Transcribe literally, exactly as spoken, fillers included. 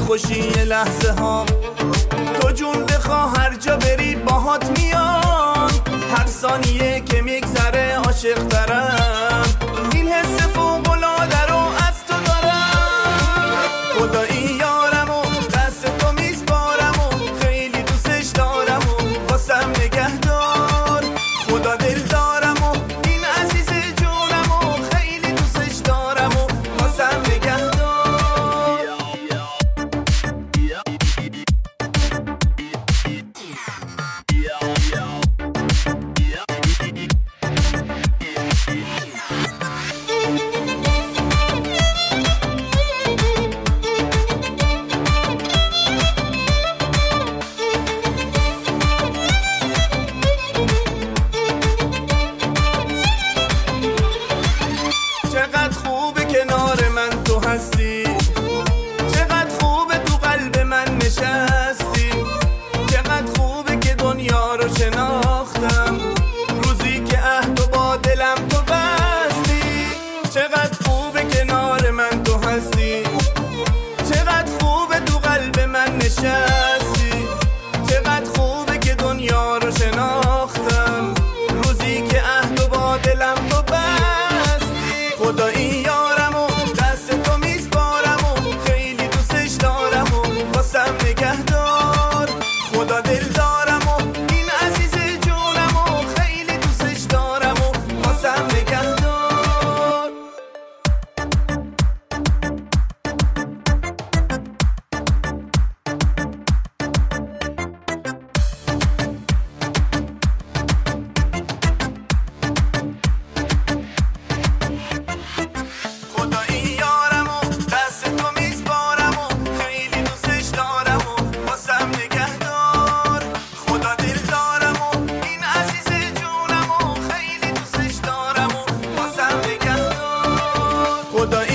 خوشی لحظه ها، تو جون بخوا هر جا بری باهات میام، هر ثانیه که میگذره عاشق ترم، این حس فوق العاده رو از تو دارم. خدایی یارم و دست تو میسپارم و خیلی دوستش دارم و واسم نگهدار. خدا دل دارم و این عزیز جونم و خیلی دوستش دارم و واسم نگهدار. چقدر خوبه کنار من تو هستی، چقدر خوبه تو قلب من نشستی، چقدر خوبه که دنیا رو شناختم روزی که عهد و با دلم تو بستی. چقدر خوبه کنار من تو هستی، چقدر خوبه تو قلب من نشستی، چقدر خوبه که دنیا رو شناختم روزی که عهد و با دلم تو بستی. خدایی یارم و دست تو میسپارم و خیلی دوستش دارم و واسم نگهدار. خدا دل دارم و این عزیز جونم و خیلی دوستش دارم و واسم نگهدار. خدایی یارم و دست تو میسپارم و خیلی دوستش دارم و واسم نگهدار. خدا دل دارم و این عزیز جونم و خیلی دوستش دارم و واسم نگهدار. خدایی